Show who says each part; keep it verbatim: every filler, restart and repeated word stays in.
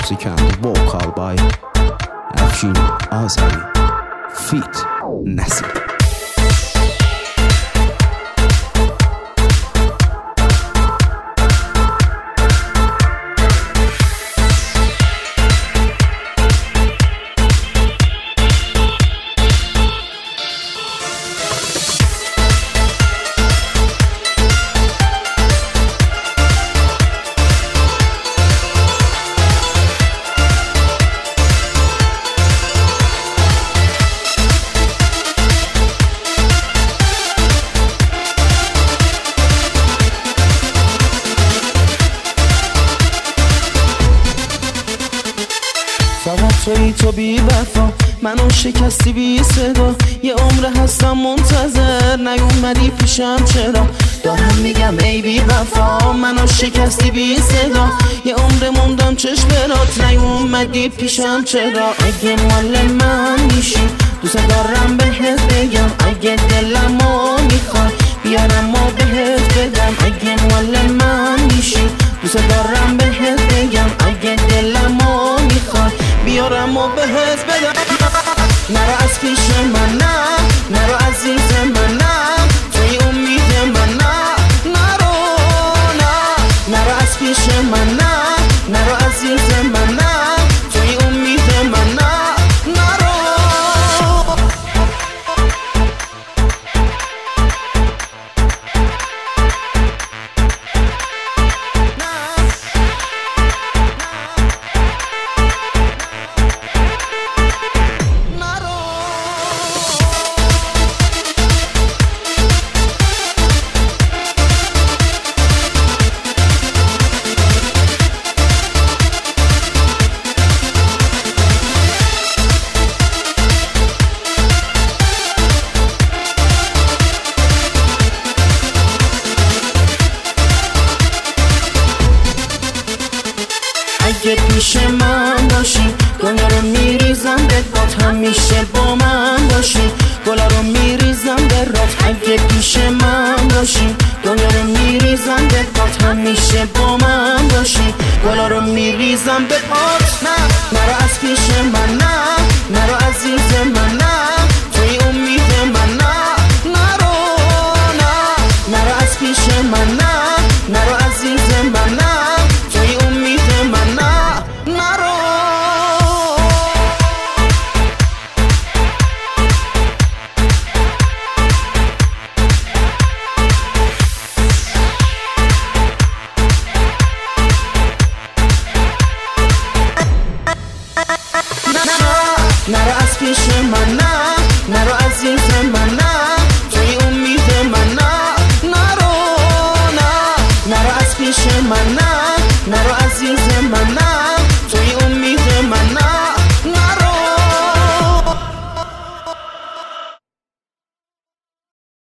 Speaker 1: music and the vocal by Afshin Azari feat Nasib.
Speaker 2: فقط تویی تو بی وفا، منو شکستی بی صدا. یه عمر هستم منتظر، نیومدی پیشم چرا؟ دارم میگم ای بی وفا، منو شکستی بی صدا. یه عمر موندم چشمرات، نیومدی پیشم چرا؟ اگه مال من میشی دوست دارم بهت بگم، اگه دلمو میخوای بیارم و بهت بدم. اگه مال من میشی دوست دارم بهت بگم، اگه دلمو میخوای بیارم و بهت بدم. نرو از پیش من، نه نرو عزیز من، نه توی امید من، نه نرو، نه نرو از پیش من، نه نرو عزیز من، نه توی امید من، نه نرو. اگه پیش من باشی دنیا رو میریزم به باد، همیشه با من باشی گلا رو میریزم به رات. اگه پیش من باشی دنیا رو میریزم به باد، همیشه با من باشی گلا رو میریزم به باد. نه نرو از پیش من، نه نرو عزیز من، نه توی امید من، نه نرو، نه نرو از پیش من، نه نرو عزیز من، نه توی امید من، نه نرو. نرو از پیش من، نه